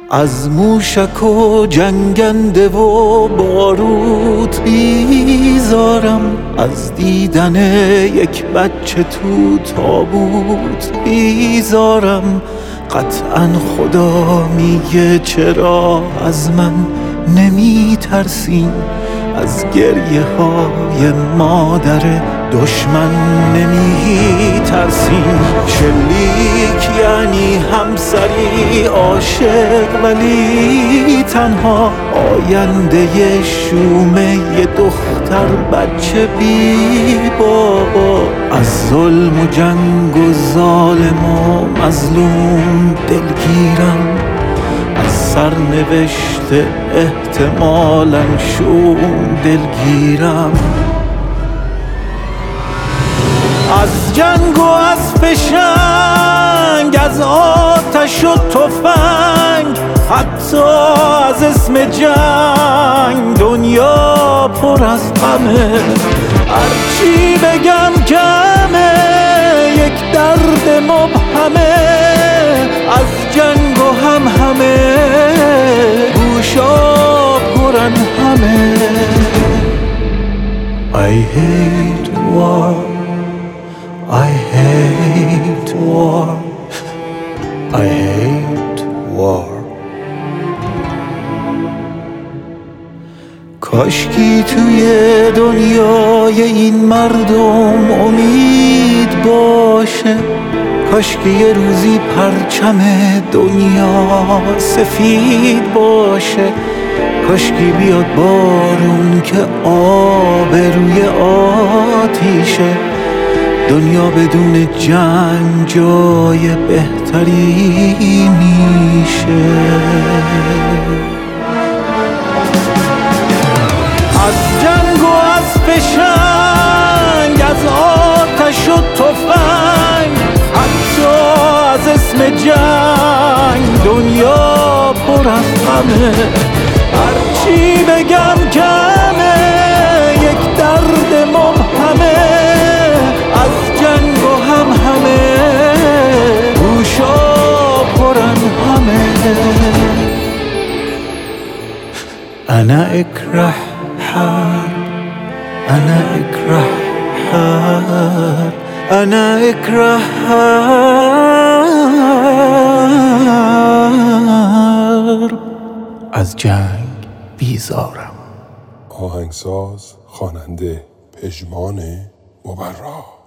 از موشک و جنگنده و باروت بیزارم، از دیدن یک بچه تو تابوت بیزارم. قطعا خدا میگه چرا از من نمی ترسین، از گریه های مادر دشمن نمی ترسین. شلیک یعنی همسری عاشق ولی تنها، آینده شومه ی دختر بچه بی بابا. از ظلم و جنگ و ظالم و مظلوم دلگیرم، از سرنوشت احتمالاً شوم دلگیرم. از جنگ و از فشنگ، از آتش و تفنگ، حتی از اسم جنگ دنیا پر از غمه. هرچی بگم کمه، یک درد مبهمه، از جنگ و همه گوشا پرن همه. I hate war, I hate war, I hate war. کاشکی توی دنیای این مردم امید باشه، کاشکی یه روزی پرچم دنیا سفید باشه، کاشکی بیاد بارون که آب روی آتیشه. دنیا بدون جنگ جای بهتری میشه. از جنگ و از فشنگ، از آتش و تفنگ، حتی از اسم جنگ دنیا پر از غمه. هرچی بگم کمه، یک درد مبهمه، از جنگ و همه گوشا پرن همه. انا اکره حرب، انا اکره حرب، انا اکره حرب. از جنگ بیزارم. آهنگساز خواننده پژمان مبرا.